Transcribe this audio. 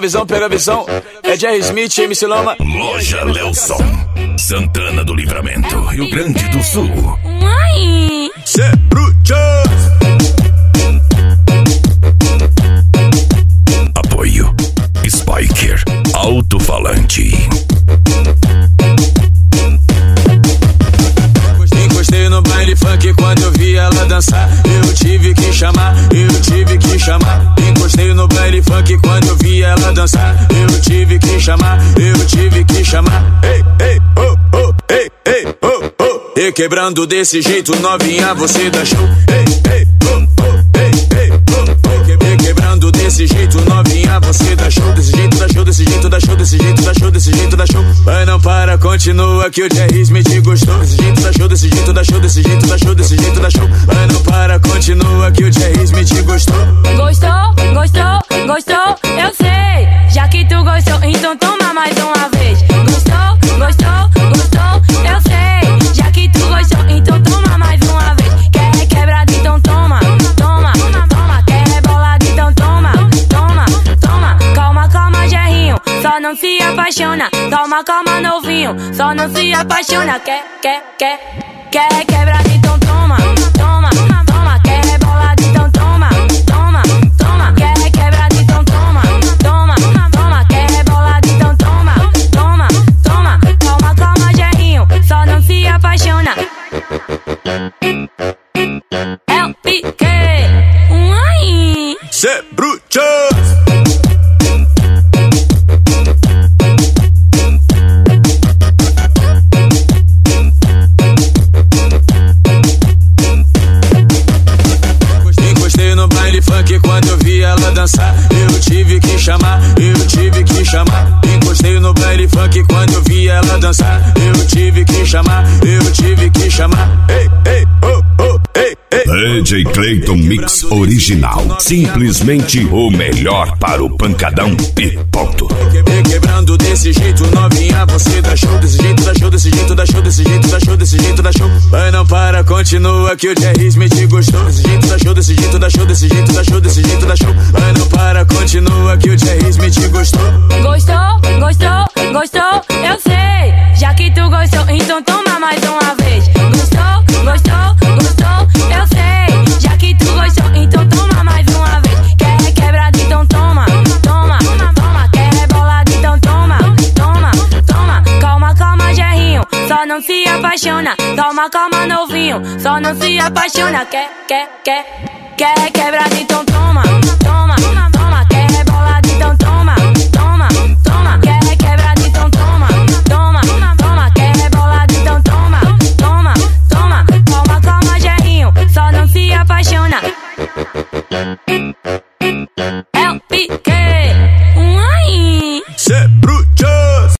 pega a visão. É Jerry Smith, MC Loma. Loja Lelson, Santana do Livramento, Rio Grande do Sul. Cê bruxo. Apoio Spiker Alto-Falante. Encostei no baile funk quando eu vi ela dançar. Eu tive que chamar. Encostei no baile funk quando eu vi ela dançar. Eu tive que chamar. Ei, ei, oh, oh, ei, ei, oh, oh. E quebrando desse jeito, novinha, você dá show. Ei, ei, oh, oh, ei, ei, oh, oh. E quebrando desse jeito, novinha, você dá show. Desse jeito, dá show, desse jeito, dá show, desse jeito, dá show, desse jeito, dá show. Vai, não para, continua que o Jerry Smith gostou. Desse jeito, dá show, desse jeito, dá show, desse jeito, dá show, desse jeito, dá show. Vai, não para, continua que o Jerry Smith gostou. Gostou, eu sei. Já que tu gostou, então toma mais uma vez. Gostou, eu sei. Já que tu gostou, então toma mais uma vez. Quer quebrado, então toma. Quer rebolado, então toma. Calma, Jerrinho, só não se apaixona. Calma, novinho, só não se apaixona. Quer quebrado, então toma. Quer rebolado, então toma. Quer quebrado, então toma. Quer rebolado, então toma. Calma, Jerrinho, só não se apaixona. É o Pique. Cê bruxo. Encostei no baile funk quando eu vi ela dançar. Eu tive que chamar. Encostei no baile funk quando eu vi ela dançar. Eu tive que chamar. Ei, ei, oh, oh, ei, ei. DJ Clayton Mix Original. Simplesmente o melhor para o pancadão e ponto. Quebrando desse jeito, novinha, você dá show. Desse jeito, dá show, desse jeito, dá show, desse jeito, dá show, desse jeito, dá show. Vai, não para, continua que o Jerry Smith gostou. Desse jeito, dá show, desse jeito, dá show, desse jeito, dá show, desse jeito, dá show. Vai, não para, continua que o Jerry Smith gostou. Gostou, eu sei. Já que tu gostou, então toma mais uma vez. Gostou, eu sei. Já que tu gostou, então toma mais uma vez. Quer quebrado, então toma. Quer rebolado, então toma. Calma, Jerrinho, só não se apaixona. Calma, novinho, só não se apaixona. Quer quebrado, então toma. Quer rebolado, então toma. Quer quebrado, então toma. Quer rebolado, então toma. Calma, Jerrinho, só não se apaixona. É o Pique.